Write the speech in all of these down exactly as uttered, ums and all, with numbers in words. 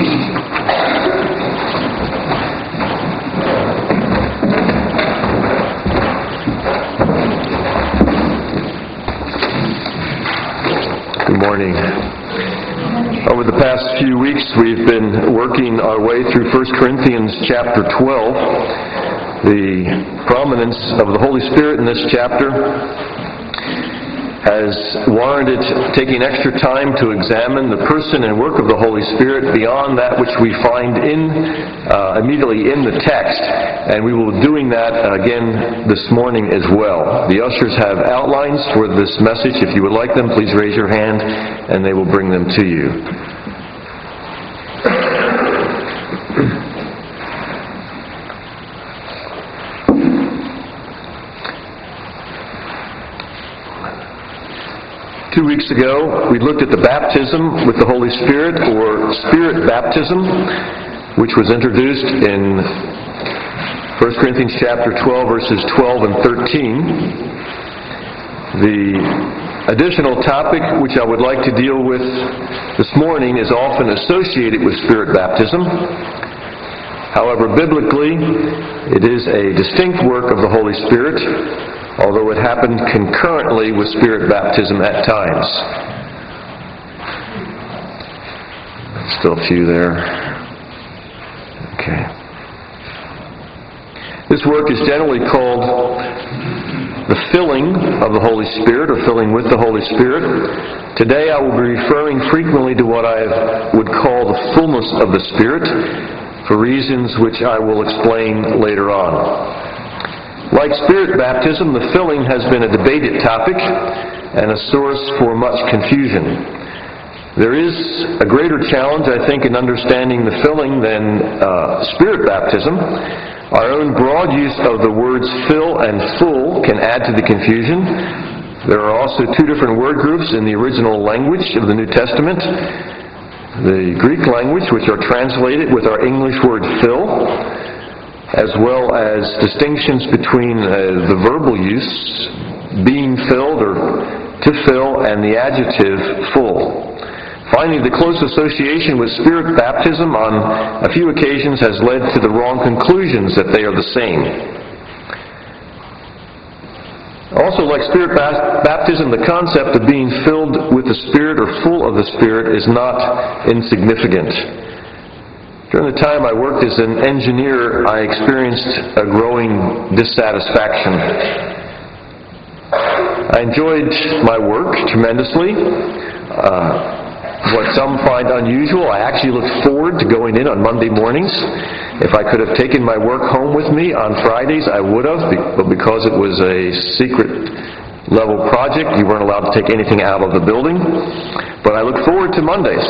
Good morning. Over the past few weeks, we've been working our way through First Corinthians chapter twelve. The prominence of the Holy Spirit in this chapter has warranted taking extra time to examine the person and work of the Holy Spirit beyond that which we find in uh, immediately in the text. And we will be doing that again this morning as well. The ushers have outlines for this message. If you would like them, please raise your hand and they will bring them to you. Two weeks ago, we looked at the baptism with the Holy Spirit, or Spirit baptism, which was introduced in First Corinthians chapter twelve, verses twelve and thirteen. The additional topic which I would like to deal with this morning is often associated with Spirit baptism. However, biblically, it is a distinct work of the Holy Spirit, although it happened concurrently with Spirit baptism at times. Still a few there. Okay. This work is generally called the filling of the Holy Spirit, or filling with the Holy Spirit. Today I will be referring frequently to what I would call the fullness of the Spirit, for reasons which I will explain later on. Like Spirit baptism, the filling has been a debated topic and a source for much confusion. There is a greater challenge, I think, in understanding the filling than uh, Spirit baptism. Our own broad use of the words fill and full can add to the confusion. There are also two different word groups in the original language of the New Testament. The Greek language, which are translated with our English word fill, as well as distinctions between uh, the verbal use, being filled or to fill, and the adjective full. Finally, the close association with Spirit baptism on a few occasions has led to the wrong conclusions that they are the same. Also, like Spirit baptism, the concept of being filled with the Spirit or full of the Spirit is not insignificant. During the time I worked as an engineer, I experienced a growing dissatisfaction. I enjoyed my work tremendously. Uh, what some find unusual, I actually looked forward to going in on Monday mornings. If I could have taken my work home with me on Fridays, I would have, but because it was a secret level project, you weren't allowed to take anything out of the building. But I looked forward to Mondays.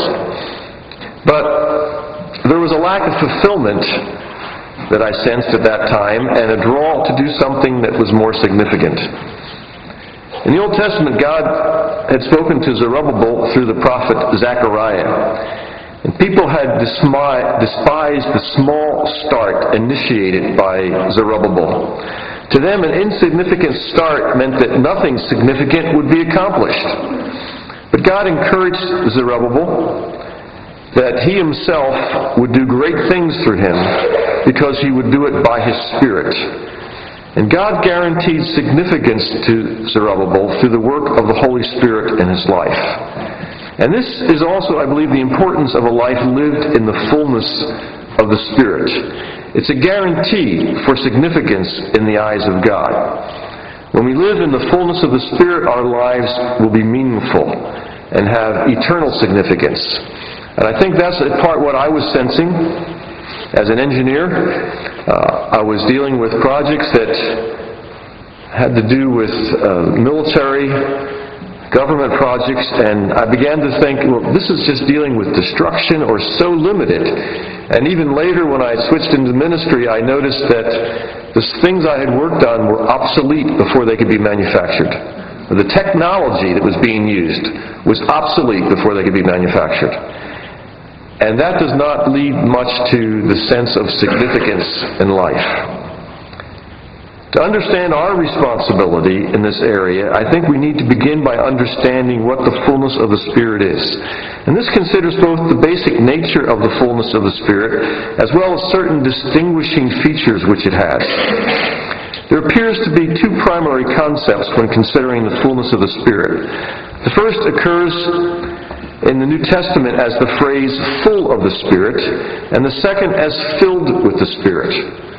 But there was a lack of fulfillment that I sensed at that time, and a draw to do something that was more significant. In the Old Testament, God had spoken to Zerubbabel through the prophet Zechariah. And people had despised the small start initiated by Zerubbabel. To them, an insignificant start meant that nothing significant would be accomplished. But God encouraged Zerubbabel that he himself would do great things through him because he would do it by his Spirit. And God guaranteed significance to Zerubbabel through the work of the Holy Spirit in his life. And this is also, I believe, the importance of a life lived in the fullness of the Spirit. It's a guarantee for significance in the eyes of God. When we live in the fullness of the Spirit, our lives will be meaningful and have eternal significance. And I think that's in part what I was sensing as an engineer. Uh, I was dealing with projects that had to do with uh, military, government projects, and I began to think, well, this is just dealing with destruction or so limited. And even later when I switched into ministry, I noticed that the things I had worked on were obsolete before they could be manufactured. The technology that was being used was obsolete before they could be manufactured. And that does not lead much to the sense of significance in life. To understand our responsibility in this area, I think we need to begin by understanding what the fullness of the Spirit is. And this considers both the basic nature of the fullness of the Spirit, as well as certain distinguishing features which it has. There appears to be two primary concepts when considering the fullness of the Spirit. The first occurs in the New Testament as the phrase full of the Spirit, and the second as filled with the Spirit.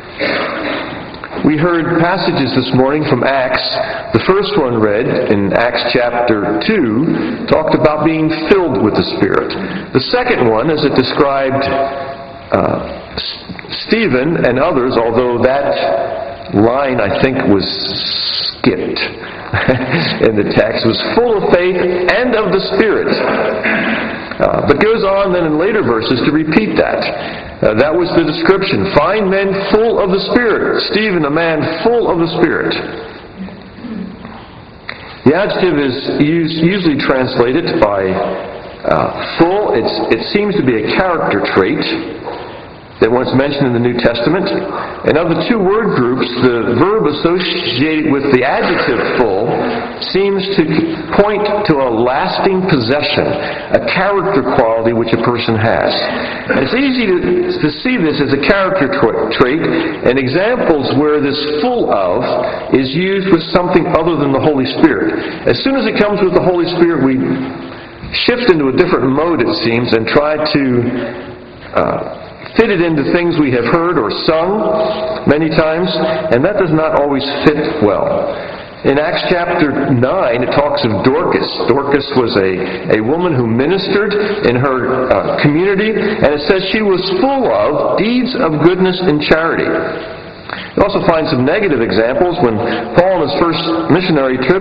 We heard passages this morning from Acts. The first one read in Acts chapter two talked about being filled with the Spirit. The second one, as it described uh, Stephen and others, although that line, I think, was skipped in the text, was full of faith and of the Spirit. Uh, but goes on then in later verses to repeat that. Uh, that was the description. Find men full of the Spirit. Stephen, a man full of the Spirit. The adjective is used, usually translated by uh, full. It's, it seems to be a character trait that once mentioned in the New Testament. And of the two word groups, the verb associated with the adjective full seems to point to a lasting possession, a character quality which a person has. And it's easy to, to see this as a character tra- trait, and examples where this full of is used with something other than the Holy Spirit. As soon as it comes with the Holy Spirit, we shift into a different mode, it seems, and try to uh, fit it into things we have heard or sung many times, and that does not always fit well. In Acts chapter nine, it talks of Dorcas. Dorcas was a, a woman who ministered in her uh, community, and it says she was full of deeds of goodness and charity. You also find some negative examples when Paul on his first missionary trip,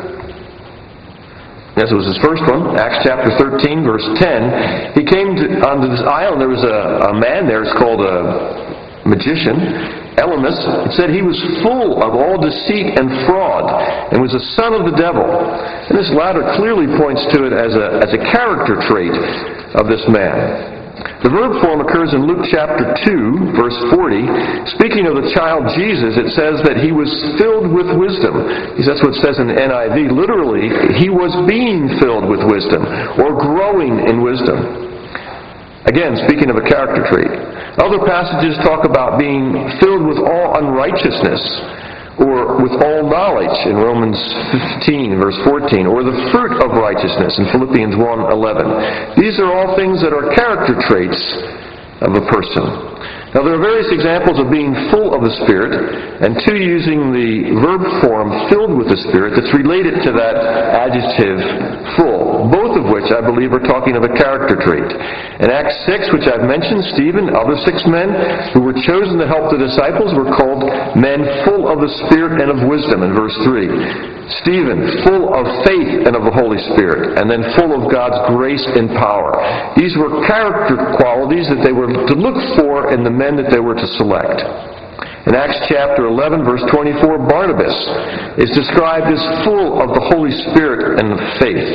yes, it was his first one, Acts chapter thirteen, verse ten. He came to, onto this island. There was a, a man there. It's called a magician, Elymas. It said he was full of all deceit and fraud, and was a son of the devil. And this latter clearly points to it as a as a character trait of this man. The verb form occurs in Luke chapter two, verse forty. Speaking of the child Jesus, it says that he was filled with wisdom. That's what it says in the N I V. Literally, he was being filled with wisdom, or growing in wisdom. Again, speaking of a character trait. Other passages talk about being filled with all unrighteousness, or with all knowledge in Romans fifteen, verse fourteen, or the fruit of righteousness in Philippians one eleven. These are all things that are character traits of a person. Now, there are various examples of being full of the Spirit, and two using the verb form filled with the Spirit that's related to that adjective full, both of which I believe are talking of a character trait. In Acts six, which I've mentioned, Stephen, other six men who were chosen to help the disciples were called men full of the Spirit and of wisdom in verse three. Stephen, full of faith and of the Holy Spirit, and then full of God's grace and power. These were character qualities that they were to look for in the men that they were to select. In Acts chapter eleven, verse twenty-four, Barnabas is described as full of the Holy Spirit and of faith.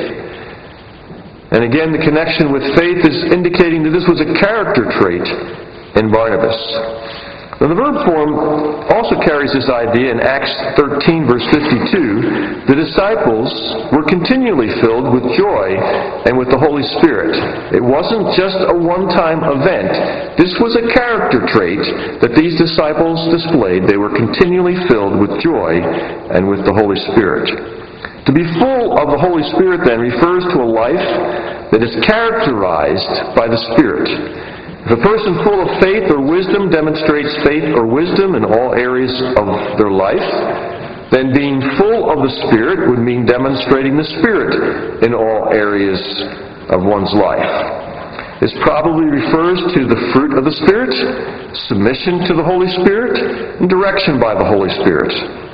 And again, the connection with faith is indicating that this was a character trait in Barnabas. Now, the verb form also carries this idea in Acts thirteen, verse fifty-two. The disciples were continually filled with joy and with the Holy Spirit. It wasn't just a one-time event. This was a character trait that these disciples displayed. They were continually filled with joy and with the Holy Spirit. To be full of the Holy Spirit, then, refers to a life that is characterized by the Spirit. If a person full of faith or wisdom demonstrates faith or wisdom in all areas of their life, then being full of the Spirit would mean demonstrating the Spirit in all areas of one's life. This probably refers to the fruit of the Spirit, submission to the Holy Spirit, and direction by the Holy Spirit.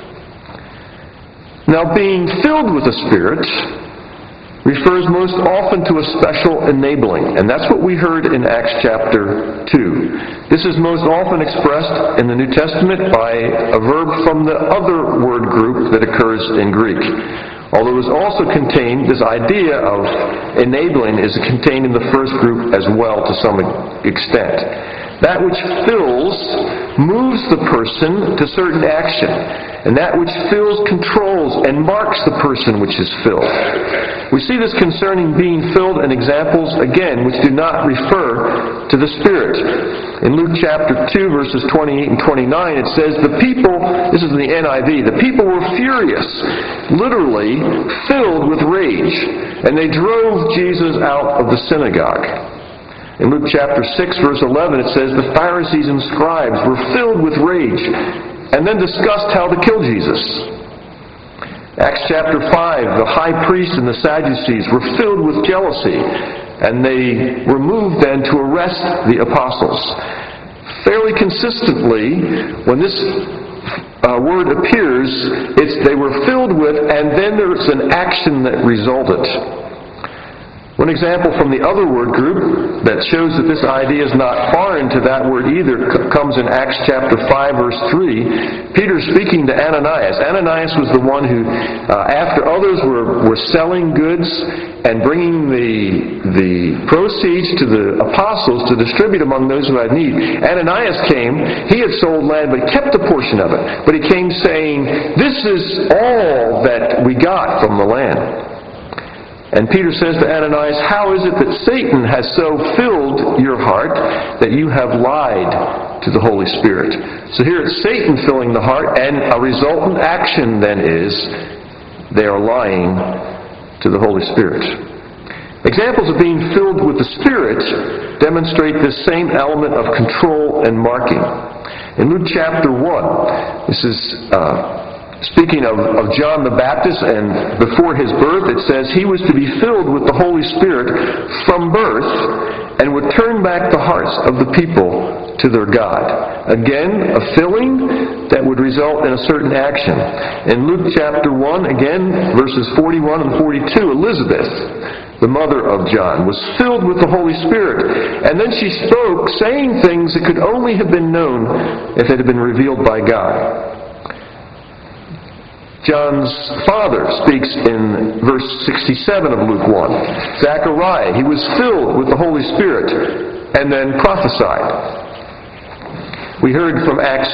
Now, being filled with the Spirit refers most often to a special enabling, and that's what we heard in Acts chapter two. This is most often expressed in the New Testament by a verb from the other word group that occurs in Greek. Although it is also contained, this idea of enabling is contained in the first group as well to some extent. That which fills moves the person to certain action, and that which fills controls and marks the person which is filled. We see this concerning being filled in examples, again, which do not refer to the Spirit. In Luke chapter two, verses twenty-eight and twenty-nine, it says, the people, this is in the N I V, the people were furious, literally filled with rage, and they drove Jesus out of the synagogue. In Luke chapter six, verse eleven, it says, the Pharisees and scribes were filled with rage and then discussed how to kill Jesus. Acts chapter five, the high priest and the Sadducees were filled with jealousy, and they were moved then to arrest the apostles. Fairly consistently, when this uh, word appears, it's they were filled with, and then there's an action that resulted. One example from the other word group that shows that this idea is not foreign to that word either comes in Acts chapter five, verse three. Peter speaking to Ananias. Ananias was the one who, uh, after others were, were selling goods and bringing the, the proceeds to the apostles to distribute among those who had need, Ananias came. He had sold land, but he kept a portion of it. But he came saying, this is all that we got from the land. And Peter says to Ananias, how is it that Satan has so filled your heart that you have lied to the Holy Spirit? So here it's Satan filling the heart, and a resultant action then is they are lying to the Holy Spirit. Examples of being filled with the Spirit demonstrate this same element of control and marking. In Luke chapter one, this is Uh, Speaking of, of John the Baptist, and before his birth, it says he was to be filled with the Holy Spirit from birth and would turn back the hearts of the people to their God. Again, a filling that would result in a certain action. In Luke chapter one, again, verses forty-one and forty-two, Elizabeth, the mother of John, was filled with the Holy Spirit. And then she spoke, saying things that could only have been known if it had been revealed by God. John's father speaks in verse sixty-seven of Luke one. Zechariah, he was filled with the Holy Spirit and then prophesied. We heard from Acts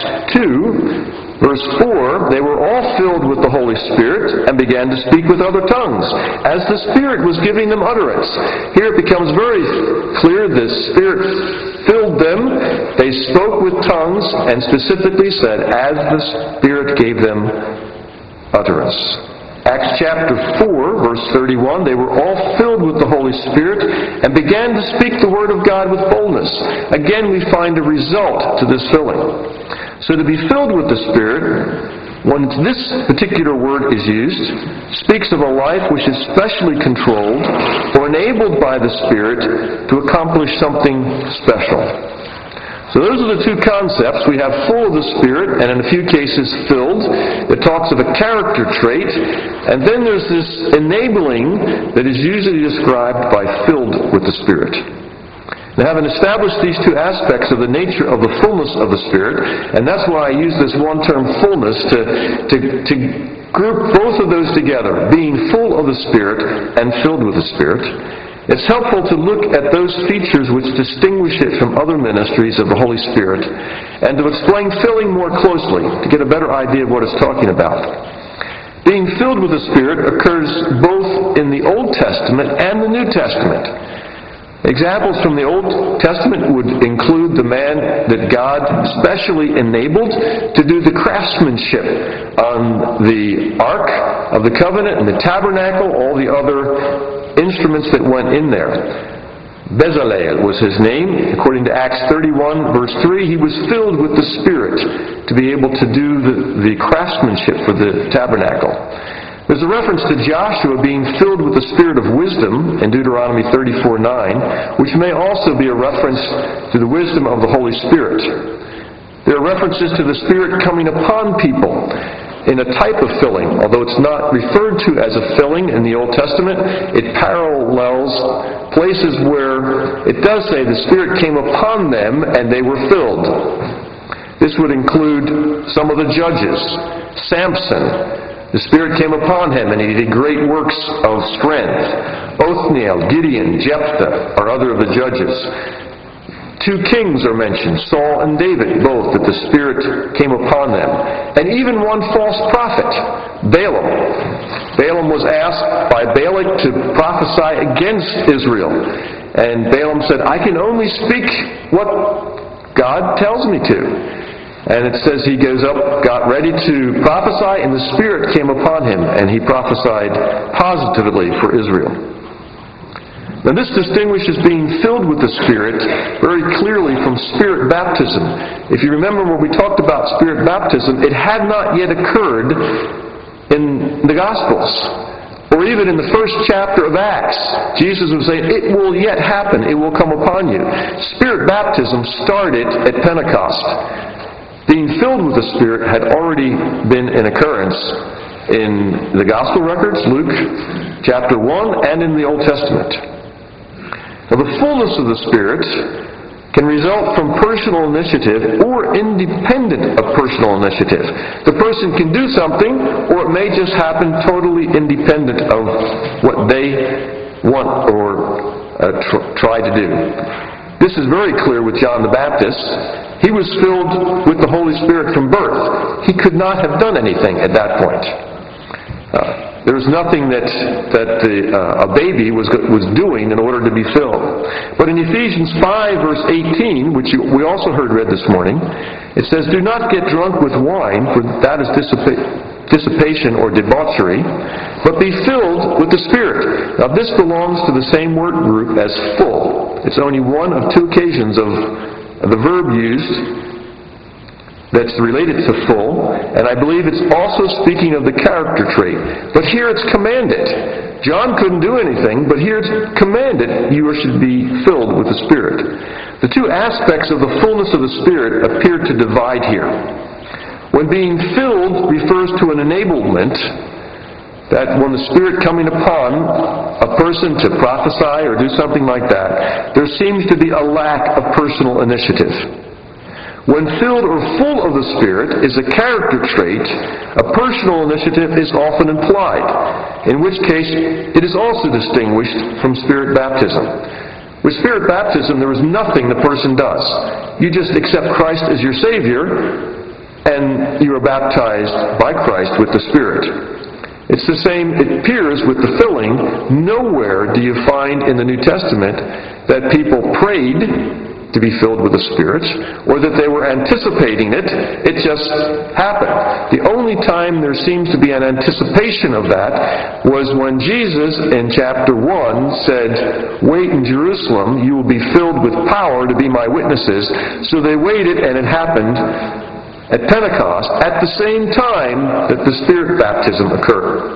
two, verse four, they were all filled with the Holy Spirit and began to speak with other tongues, as the Spirit was giving them utterance. Here it becomes very clear the Spirit filled them. They spoke with tongues and specifically said, as the Spirit gave them utterance. Acts chapter four, verse thirty-one, they were all filled with the Holy Spirit and began to speak the Word of God with boldness. Again, we find a result to this filling. So to be filled with the Spirit, when this particular word is used, speaks of a life which is specially controlled or enabled by the Spirit to accomplish something special. So those are the two concepts. We have full of the Spirit, and in a few cases filled. It talks of a character trait. And then there's this enabling that is usually described by filled with the Spirit. Now, having established these two aspects of the nature of the fullness of the Spirit, and that's why I use this one term fullness to, to, to group both of those together, being full of the Spirit and filled with the Spirit. It's helpful to look at those features which distinguish it from other ministries of the Holy Spirit and to explain filling more closely to get a better idea of what it's talking about. Being filled with the Spirit occurs both in the Old Testament and the New Testament. Examples from the Old Testament would include the man that God specially enabled to do the craftsmanship on the Ark of the Covenant and the tabernacle, all the other instruments that went in there. Bezalel was his name. According to Acts thirty-one, verse three, he was filled with the Spirit to be able to do the, the craftsmanship for the tabernacle. There's a reference to Joshua being filled with the Spirit of wisdom in Deuteronomy thirty-four nine, which may also be a reference to the wisdom of the Holy Spirit. There are references to the Spirit coming upon people in a type of filling. Although it's not referred to as a filling in the Old Testament, it parallels places where it does say the Spirit came upon them and they were filled. This would include some of the judges. Samson, the Spirit came upon him and he did great works of strength. Othniel, Gideon, Jephthah are other of the judges. Two kings are mentioned, Saul and David, both, that the Spirit came upon them. And even one false prophet, Balaam. Balaam was asked by Balak to prophesy against Israel. And Balaam said, I can only speak what God tells me to. And it says he goes up, got ready to prophesy, and the Spirit came upon him, and he prophesied positively for Israel. Now this distinguishes being filled with the Spirit very clearly from Spirit baptism. If you remember when we talked about Spirit baptism, it had not yet occurred in the Gospels. Or even in the first chapter of Acts, Jesus was saying, it will yet happen, it will come upon you. Spirit baptism started at Pentecost. Being filled with the Spirit had already been an occurrence in the Gospel records, Luke chapter one, and in the Old Testament. Now, the fullness of the Spirit can result from personal initiative or independent of personal initiative. The person can do something, or it may just happen totally independent of what they want or uh, tr- try to do. This is very clear with John the Baptist. He was filled with the Holy Spirit from birth. He could not have done anything at that point. Uh, There was nothing that that the, uh, a baby was was doing in order to be filled. But in Ephesians five, verse eighteen, which you, we also heard read this morning, it says, do not get drunk with wine, for that is dissipa- dissipation or debauchery, but be filled with the Spirit. Now this belongs to the same word group as full. It's only one of two occasions of, of the verb used that's related to full, and I believe it's also speaking of the character trait. But here it's commanded. John couldn't do anything, but here it's commanded you should be filled with the Spirit. The two aspects of the fullness of the Spirit appear to divide here. When being filled refers to an enablement, that when the Spirit coming upon a person to prophesy or do something like that, there seems to be a lack of personal initiative. When filled or full of the Spirit is a character trait, a personal initiative is often implied, in which case it is also distinguished from Spirit baptism. With Spirit baptism, there is nothing the person does. You just accept Christ as your Savior, and you are baptized by Christ with the Spirit. It's the same, it appears with the filling. Nowhere do you find in the New Testament that people prayed to be filled with the Spirit, or that they were anticipating it. It just happened. The only time there seems to be an anticipation of that was when Jesus in chapter one said, wait in Jerusalem, you will be filled with power to be my witnesses. So they waited, and it happened at Pentecost at the same time that the Spirit baptism occurred.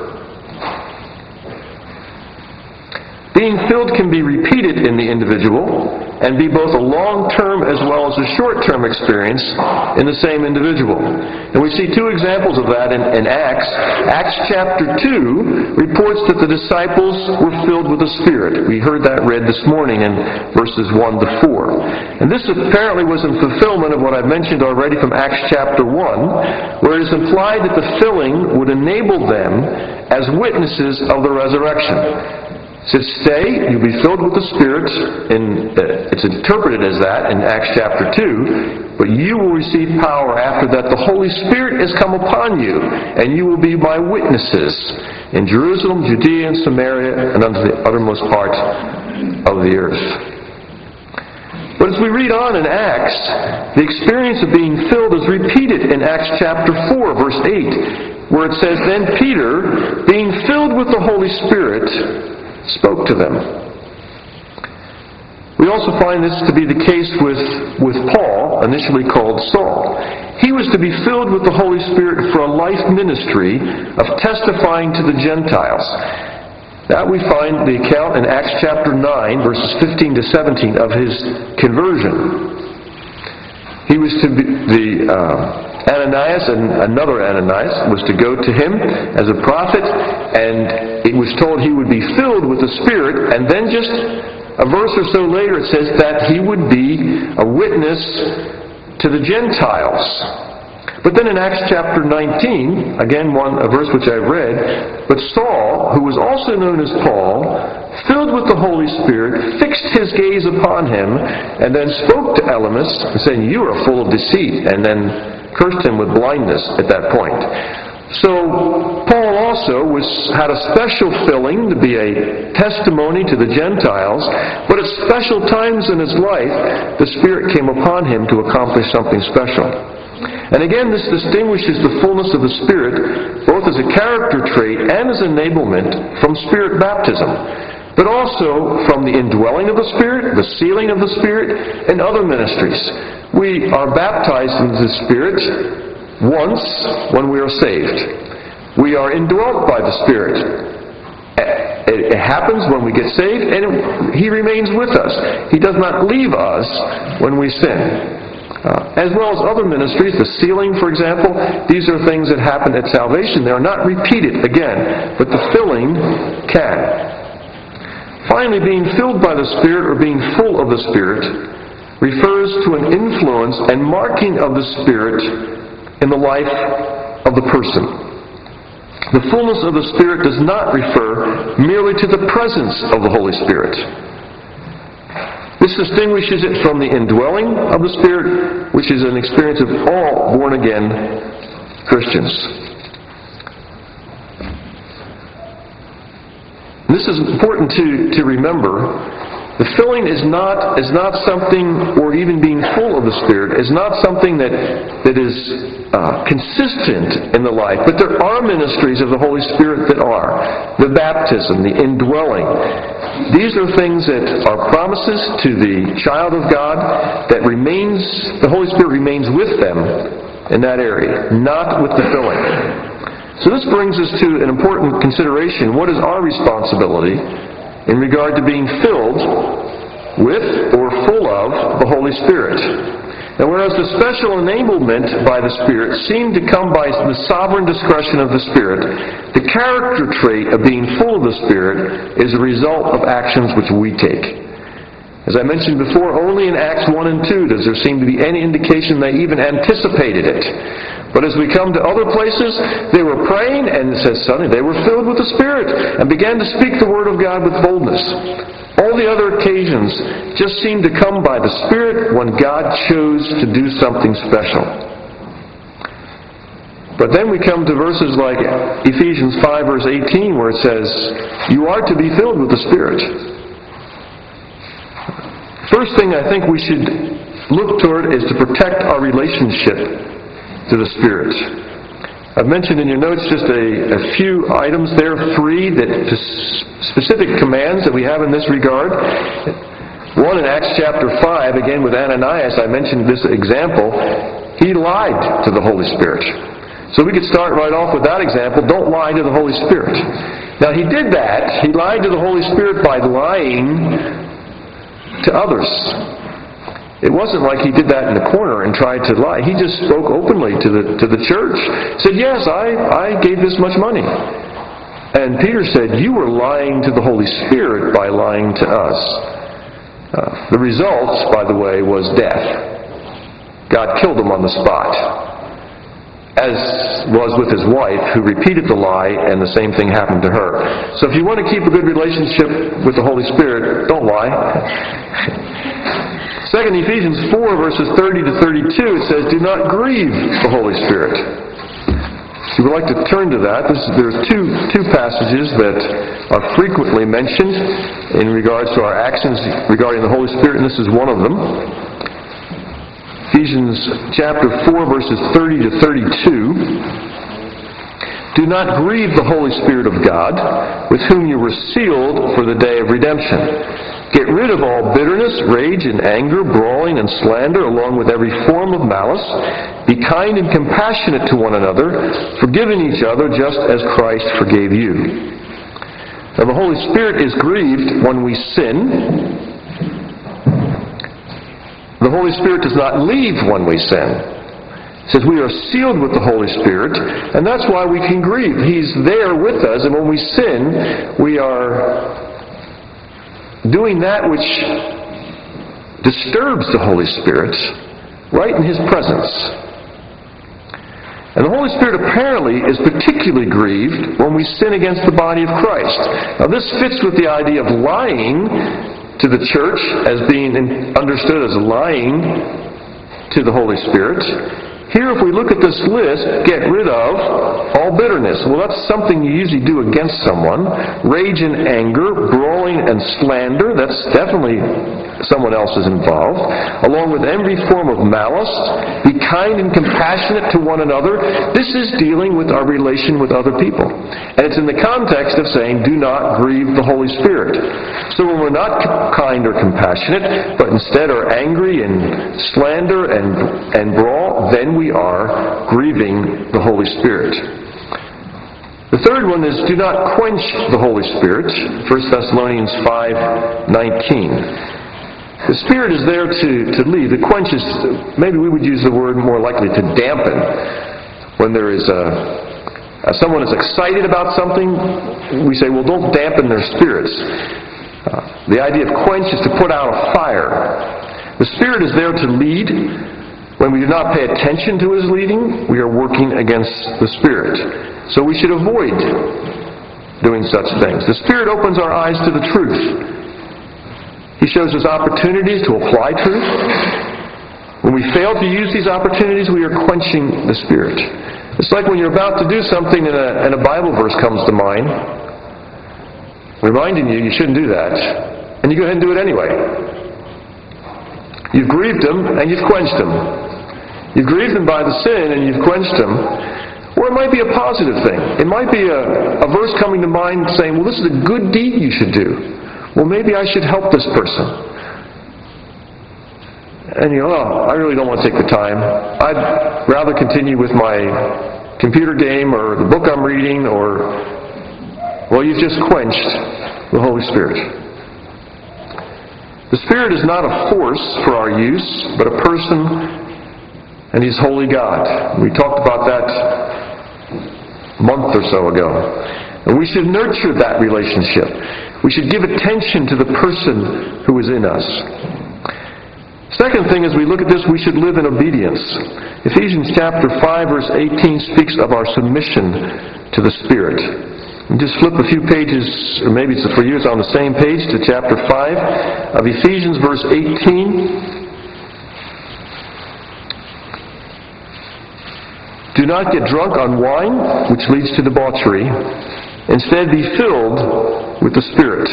Being filled can be repeated in the individual and be both a long-term as well as a short-term experience in the same individual. And we see two examples of that in, in Acts. Acts chapter two reports that the disciples were filled with the Spirit. We heard that read this morning in verses one to four. And this apparently was in fulfillment of what I mentioned already from Acts chapter one, where it is implied that the filling would enable them as witnesses of the resurrection. It says, stay, you'll be filled with the Spirit, and uh, it's interpreted as that in Acts chapter two, but you will receive power after that the Holy Spirit has come upon you, and you will be my witnesses in Jerusalem, Judea, and Samaria, and unto the uttermost part of the earth. But as we read on in Acts, the experience of being filled is repeated in Acts chapter four, verse eight, where it says, then Peter, being filled with the Holy Spirit, spoke to them. We also find this to be the case with, with Paul, initially called Saul. He was to be filled with the Holy Spirit for a life ministry of testifying to the Gentiles. That we find the account in Acts chapter nine, verses fifteen to seventeen, of his conversion. He was to be the uh, Ananias, and another Ananias was to go to him as a prophet, and it was told he would be filled with the Spirit, and then just a verse or so later it says that he would be a witness to the Gentiles. But then in Acts chapter nineteen, again one a verse which I've read, but Saul, who was also known as Paul, filled with the Holy Spirit, fixed his gaze upon him, and then spoke to Elymas, saying, "You are full of deceit," and then cursed him with blindness at that point. So Paul also was had a special filling to be a testimony to the Gentiles, but at special times in his life, the Spirit came upon him to accomplish something special. And again, this distinguishes the fullness of the Spirit, both as a character trait and as enablement, from Spirit baptism, but also from the indwelling of the Spirit, the sealing of the Spirit, and other ministries. We are baptized into the Spirit once when we are saved. We are indwelt by the Spirit. It happens when we get saved, and He remains with us. He does not leave us when we sin. Uh, as well as other ministries, the sealing, for example, these are things that happen at salvation. They are not repeated again, but the filling can. Finally, being filled by the Spirit or being full of the Spirit refers to an influence and marking of the Spirit in the life of the person. The fullness of the Spirit does not refer merely to the presence of the Holy Spirit. This distinguishes it from the indwelling of the Spirit, which is an experience of all born-again Christians. This is important to, to remember. The filling is not is not something, or even being full of the Spirit, is not something that that is uh, consistent in the life. But there are ministries of the Holy Spirit that are. The baptism, the indwelling. These are things that are promises to the child of God that remains, the Holy Spirit remains with them in that area, not with the filling. So this brings us to an important consideration. What is our responsibility in regard to being filled with or full of the Holy Spirit? And whereas the special enablement by the Spirit seemed to come by the sovereign discretion of the Spirit, the character trait of being full of the Spirit is a result of actions which we take. As I mentioned before, only in Acts one and two does there seem to be any indication they even anticipated it. But as we come to other places, they were praying, and it says suddenly they were filled with the Spirit and began to speak the Word of God with boldness. All the other occasions just seemed to come by the Spirit when God chose to do something special. But then we come to verses like Ephesians five, verse eighteen, where it says, "You are to be filled with the Spirit." First thing I think we should look toward is to protect our relationship to the Spirit. I've mentioned in your notes just a, a few items there, three that specific commands that we have in this regard. One in Acts chapter five, again with Ananias, I mentioned this example. He lied to the Holy Spirit. So we could start right off with that example. Don't lie to the Holy Spirit. Now he did that. He lied to the Holy Spirit by lying to others. It wasn't like he did that in the corner and tried to lie. He just spoke openly to the to the church. Said, "Yes, I, I gave this much money." And Peter said, "You were lying to the Holy Spirit by lying to us." Uh, the result, by the way, was death. God killed him on the spot. As was with his wife, who repeated the lie, and the same thing happened to her. So if you want to keep a good relationship with the Holy Spirit, don't lie. Second, Ephesians four, verses thirty to thirty-two, it says, "Do not grieve the Holy Spirit." If you would like to turn to that, this, there's two, two passages that are frequently mentioned in regards to our actions regarding the Holy Spirit, and this is one of them. Ephesians chapter four, verses thirty to thirty-two. "Do not grieve the Holy Spirit of God, with whom you were sealed for the day of redemption. Get rid of all bitterness, rage, and anger, brawling, and slander, along with every form of malice. Be kind and compassionate to one another, forgiving each other just as Christ forgave you." Now the Holy Spirit is grieved when we sin. The Holy Spirit does not leave when we sin. It says we are sealed with the Holy Spirit, and that's why we can grieve. He's there with us, and when we sin, we are doing that which disturbs the Holy Spirit right in His presence. And the Holy Spirit apparently is particularly grieved when we sin against the body of Christ. Now this fits with the idea of lying to the church as being understood as lying to the Holy Spirit. Here, if we look at this list, get rid of all bitterness. Well, that's something you usually do against someone. Rage and anger, brawling and slander, that's definitely someone else is involved. Along with every form of malice. Be kind and compassionate to one another. This is dealing with our relation with other people. And it's in the context of saying, do not grieve the Holy Spirit. So when we're not kind or compassionate, but instead are angry and slander and, and brawl, then we are grieving the Holy Spirit. The third one is do not quench the Holy Spirit. First Thessalonians five nineteen. The Spirit is there to, to lead. The quench is, maybe we would use the word more likely to dampen. When there is a, uh, someone is excited about something, we say, well, don't dampen their spirits. Uh, the idea of quench is to put out a fire. The Spirit is there to lead. When we do not pay attention to His leading, we are working against the Spirit. So we should avoid doing such things. The Spirit opens our eyes to the truth. He shows us opportunities to apply truth. When we fail to use these opportunities, we are quenching the Spirit. It's like when you're about to do something and a, and a Bible verse comes to mind, reminding you you shouldn't do that, and you go ahead and do it anyway. You've grieved Him and you've quenched Him. You've grieved Him by the sin and you've quenched Him. Or it might be a positive thing. It might be a, a verse coming to mind saying, well, this is a good deed you should do. Well, maybe I should help this person. And you go, oh, I really don't want to take the time. I'd rather continue with my computer game or the book I'm reading, or, well, you've just quenched the Holy Spirit. The Spirit is not a force for our use, but a person, and He's holy God. We talked about that a month or so ago. And we should nurture that relationship. We should give attention to the person who is in us. Second thing, as we look at this, we should live in obedience. Ephesians chapter five, verse eighteen speaks of our submission to the Spirit. And just flip a few pages, or maybe it's for you, it's on the same page, to chapter five of Ephesians, verse eighteen. Do not get drunk on wine, which leads to debauchery. Instead, be filled with the Spirit.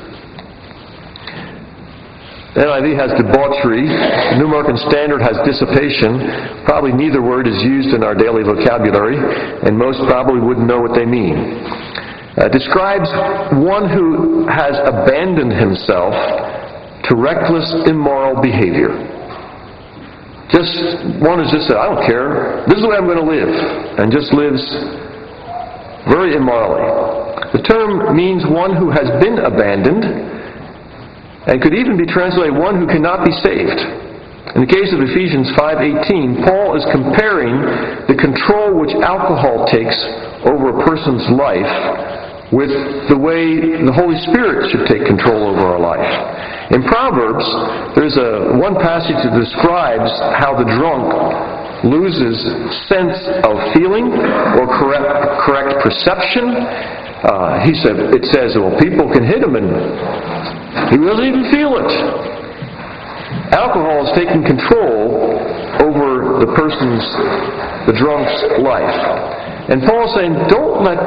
N I V has debauchery. The New American Standard has dissipation. Probably neither word is used in our daily vocabulary, and most probably wouldn't know what they mean. Uh, describes one who has abandoned himself to reckless, immoral behavior. Just one is just said, I don't care. This is the way I'm going to live, and just lives very immorally. The term means one who has been abandoned, and could even be translated one who cannot be saved. In the case of Ephesians five eighteen, Paul is comparing the control which alcohol takes over a person's life with the way the Holy Spirit should take control over our life. In Proverbs, there's a one passage that describes how the drunk loses sense of feeling or correct, correct perception. Uh, he said, it says, well, people can hit him and he doesn't even feel it. Alcohol is taking control over the person's, the drunk's life. And Paul's saying, don't let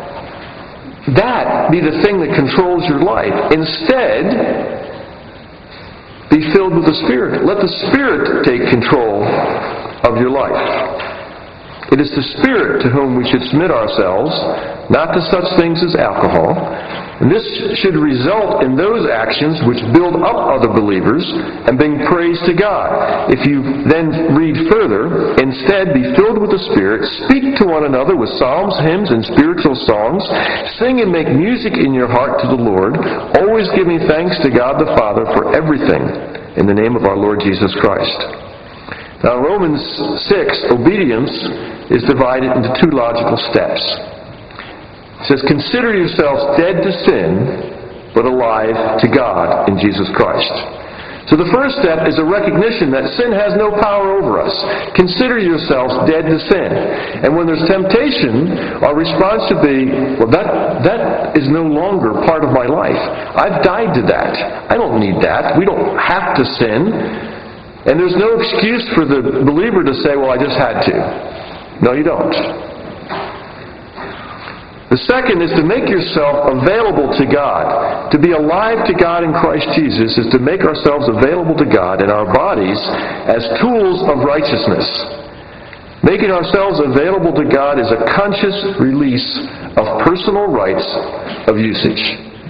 that be the thing that controls your life. Instead, be filled with the Spirit. Let the Spirit take control of your life. It is the Spirit to whom we should submit ourselves, not to such things as alcohol. And this should result in those actions which build up other believers and bring praise to God. If you then read further, instead be filled with the Spirit, speak to one another with psalms, hymns, and spiritual songs, sing and make music in your heart to the Lord, always giving thanks to God the Father for everything in the name of our Lord Jesus Christ. Now, in Romans six, obedience is divided into two logical steps. It says, consider yourselves dead to sin, but alive to God in Jesus Christ. So the first step is a recognition that sin has no power over us. Consider yourselves dead to sin. And when there's temptation, our response should be, well, that, that is no longer part of my life. I've died to that. I don't need that. We don't have to sin. And there's no excuse for the believer to say, well, I just had to. No, you don't. The second is to make yourself available to God. To be alive to God in Christ Jesus is to make ourselves available to God and our bodies as tools of righteousness. Making ourselves available to God is a conscious release of personal rights of usage.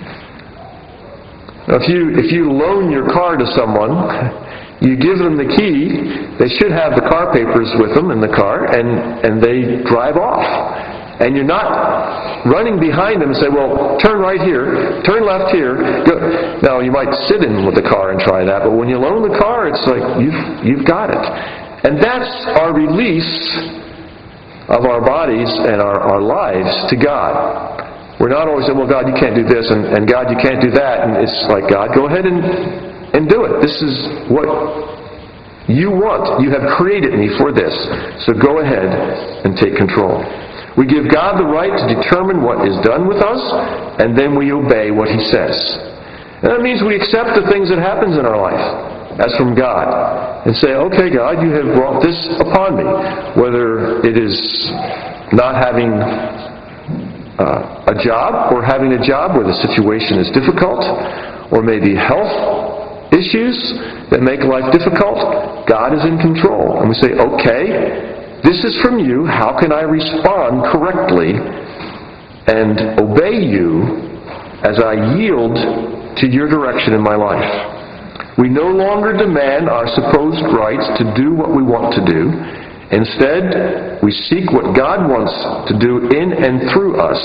Now, if you, if you loan your car to someone, you give them the key, they should have the car papers with them in the car, and, and they drive off. And you're not running behind them and say, well, turn right here, turn left here. Go. Now, you might sit in with the car and try that, but when you loan the car, it's like, you've, you've got it. And that's our release of our bodies and our, our lives to God. We're not always saying, well, God, you can't do this, and, and God, you can't do that. And it's like, God, go ahead and, and do it. This is what you want. You have created me for this. So go ahead and take control. We give God the right to determine what is done with us, and then we obey what He says. And that means we accept the things that happens in our life as from God, and say, okay, God, you have brought this upon me. Whether it is not having uh, a job, or having a job where the situation is difficult, or maybe health issues that make life difficult, God is in control. And we say, okay, this is from you. How can I respond correctly and obey you as I yield to your direction in my life? We no longer demand our supposed rights to do what we want to do. Instead, we seek what God wants to do in and through us.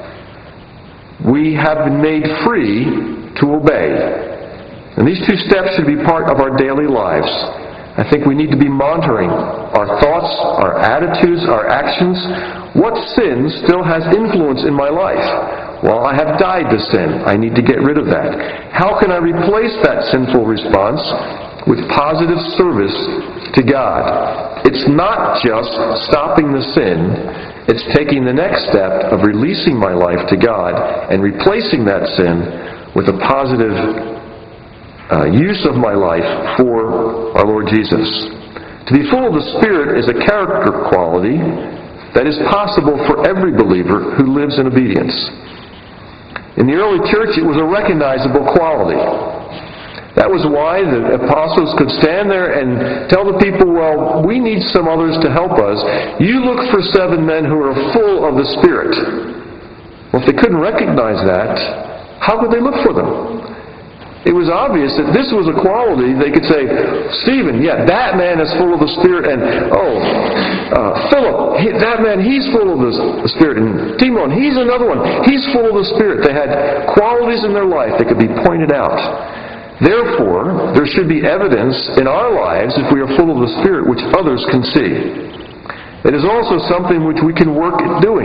We have been made free to obey. And these two steps should be part of our daily lives. I think we need to be monitoring our thoughts, our attitudes, our actions. What sin still has influence in my life? Well, I have died to sin. I need to get rid of that. How can I replace that sinful response with positive service to God? It's not just stopping the sin. It's taking the next step of releasing my life to God and replacing that sin with a positive Uh, use of my life for our Lord Jesus. To be full of the Spirit is a character quality that is possible for every believer who lives in obedience. In the early church, it was a recognizable quality. That was why the apostles could stand there and tell the people, well, we need some others to help us. You look for seven men who are full of the Spirit. Well, if they couldn't recognize that, how could they look for them? It was obvious that this was a quality. They could say, Stephen, yeah, that man is full of the Spirit, and oh, uh, Philip, he, that man, he's full of the Spirit, and Timon, he's another one, he's full of the Spirit. They had qualities in their life that could be pointed out. Therefore, there should be evidence in our lives, if we are full of the Spirit, which others can see. It is also something which we can work at doing.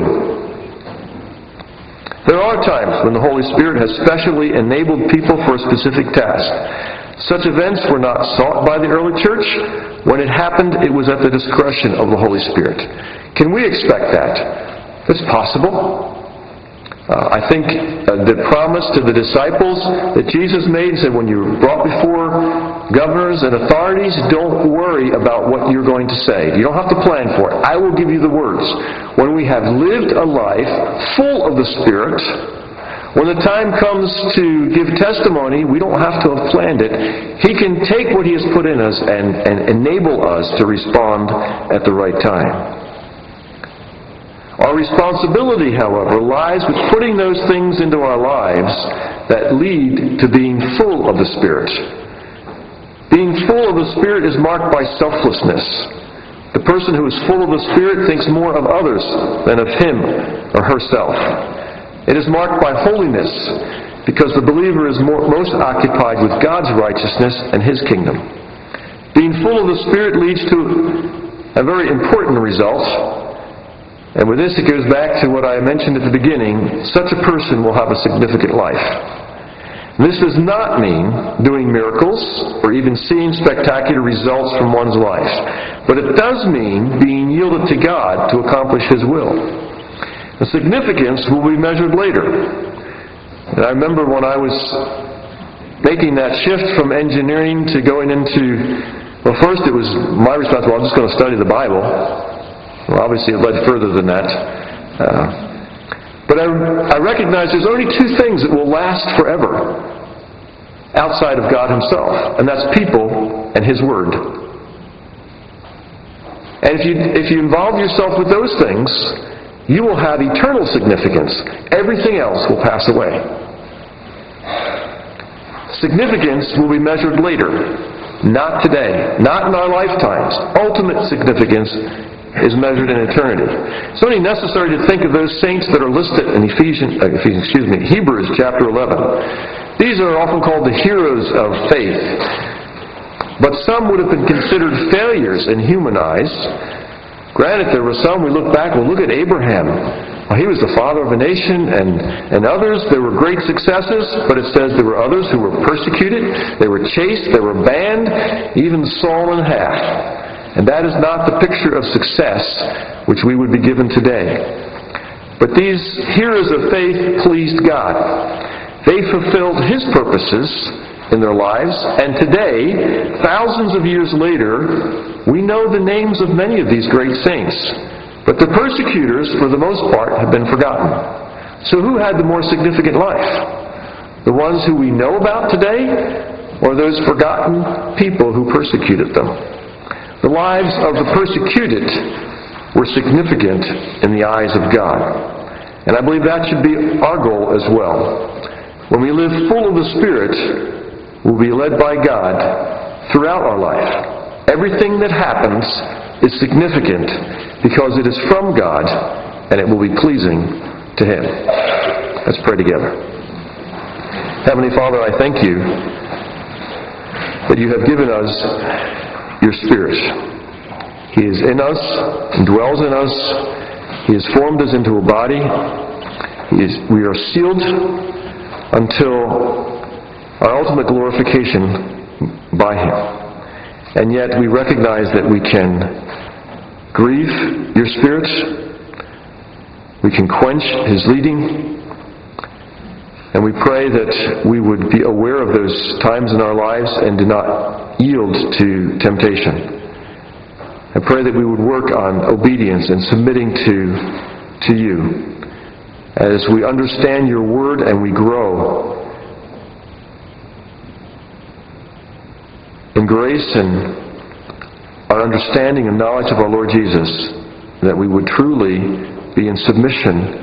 There are times when the Holy Spirit has specially enabled people for a specific task. Such events were not sought by the early church. When it happened, it was at the discretion of the Holy Spirit. Can we expect that? It's possible. Uh, I think uh, the promise to the disciples that Jesus made said, when you're brought before governors and authorities, don't worry about what you're going to say. You don't have to plan for it. I will give you the words. When we have lived a life full of the Spirit, when the time comes to give testimony, we don't have to have planned it. He can take what He has put in us and, and enable us to respond at the right time. Our responsibility, however, lies with putting those things into our lives that lead to being full of the Spirit. Being full of the Spirit is marked by selflessness. The person who is full of the Spirit thinks more of others than of him or herself. It is marked by holiness, because the believer is more, most occupied with God's righteousness and His kingdom. Being full of the Spirit leads to a very important result. And with this, it goes back to what I mentioned at the beginning. Such a person will have a significant life. This does not mean doing miracles or even seeing spectacular results from one's life, but it does mean being yielded to God to accomplish His will. The significance will be measured later. And I remember when I was making that shift from engineering to going into, well, first it was my responsibility, I'm just going to study the Bible. Well, obviously it led further than that. Uh, But I, I recognize there's only two things that will last forever outside of God Himself, and that's people and His Word. And if you, if you involve yourself with those things, you will have eternal significance. Everything else will pass away. Significance will be measured later, not today, not in our lifetimes. Ultimate significance is measured in eternity. It's only necessary to think of those saints that are listed in Ephesians, uh, Ephesians, excuse me, Hebrews chapter eleven. These are often called the heroes of faith. But some would have been considered failures in human eyes. Granted, there were some, we look back, well, look at Abraham. Well, he was the father of a nation, and, and others, there were great successes, but it says there were others who were persecuted, they were chased, they were banned, even sawn in half. And that is not the picture of success which we would be given today. But these heroes of faith pleased God. They fulfilled His purposes in their lives, and today, thousands of years later, we know the names of many of these great saints. But the persecutors, for the most part, have been forgotten. So who had the more significant life? The ones who we know about today, or those forgotten people who persecuted them? The lives of the persecuted were significant in the eyes of God. And I believe that should be our goal as well. When we live full of the Spirit, we'll be led by God throughout our life. Everything that happens is significant because it is from God and it will be pleasing to Him. Let's pray together. Heavenly Father, I thank You that You have given us Your Spirit. He is in us and dwells in us. He has formed us into a body. He is, we are sealed until our ultimate glorification by Him. And yet we recognize that we can grieve Your Spirit. We can quench His leading. And we pray that we would be aware of those times in our lives and do not yield to temptation. I pray that we would work on obedience and submitting to, to You as we understand Your Word and we grow in grace and our understanding and knowledge of our Lord Jesus, that we would truly be in submission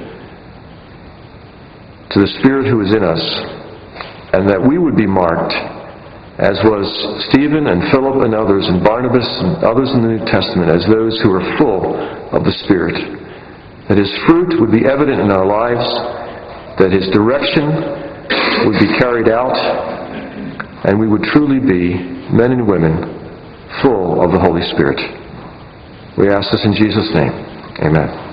to the Spirit who is in us, and that we would be marked, as was Stephen and Philip and others, and Barnabas and others in the New Testament, as those who are full of the Spirit. That His fruit would be evident in our lives, that His direction would be carried out, and we would truly be men and women full of the Holy Spirit. We ask this in Jesus' name. Amen.